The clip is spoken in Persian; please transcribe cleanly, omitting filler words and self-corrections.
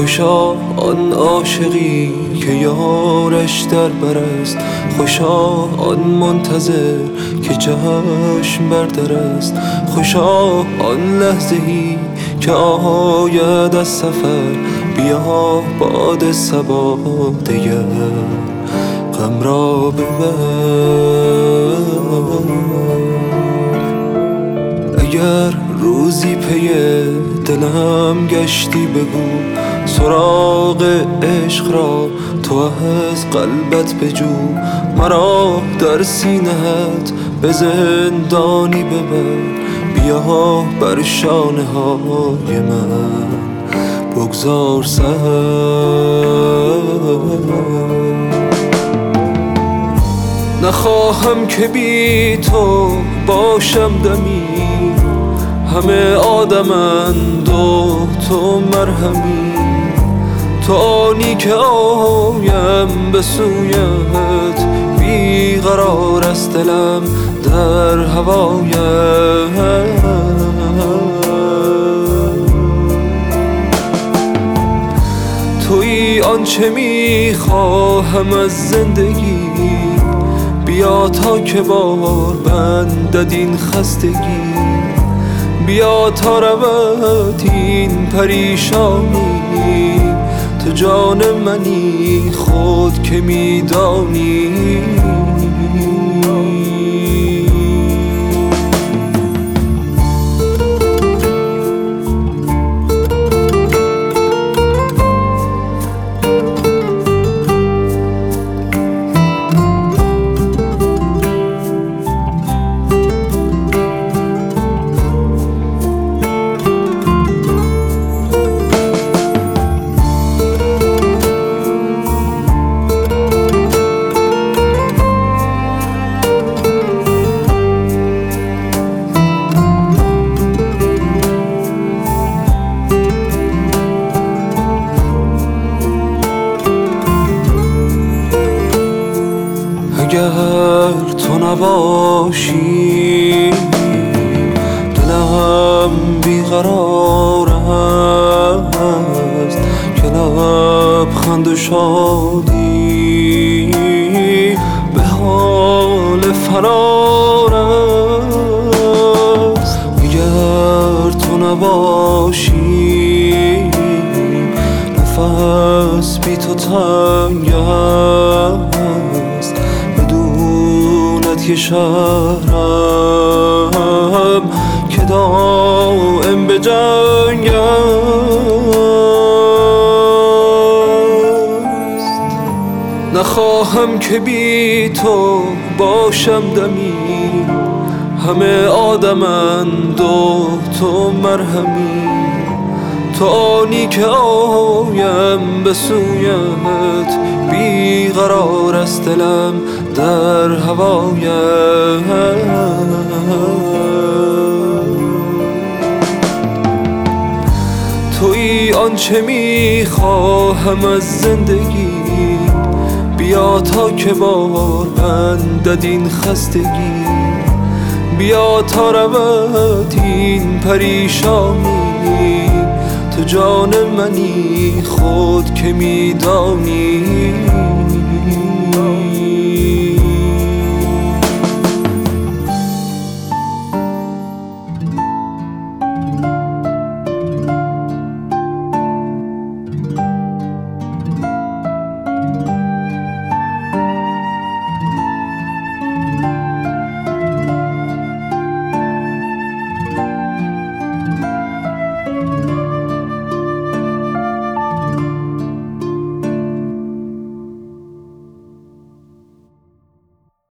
خوشا آن عاشقی که یارش در بر است، خوشا آن منتظر که جشن بر در است، خوشا آن لحظه‌ای که آید از سفر، بیا باد صبا دگر غم را ببر. اگر روزی پی دلم گشتی بگو، سراغ عشق را تو از قلبت بجو، مرا در سینه‌ات به زندانی ببر، بیا بر شانه های من بگذار سر. نخواهم که بی تو باشم دمی، همه آدمند و تو مرهمی، تو آنی که آیم به سویت، بیقرار است دلم در هوایت. تویی آنچه میخواهم از زندگی، بیا تا که بار بندد این خستگی، بیا تا رود این پریشانی، تو جان منی خود که میدانی. اگر تو نباشی دلم بیقرار است، که لبخند و شادی به حال فرار است. اگر تو نباشی نفس بی تو تنگ است، که شهرم که دائم به جنگ است. نخواهم که بی تو باشم دمی، همه آدمند و تو مرهمی، تو آنی که آیم به سویت، بیقرار است دلم در هوایت. تویی آنچه میخواهم از زندگی، بیا تا که بار بندد این خستگی، بیا تا رود این پریشانی، تو جان منی خود که میدانی.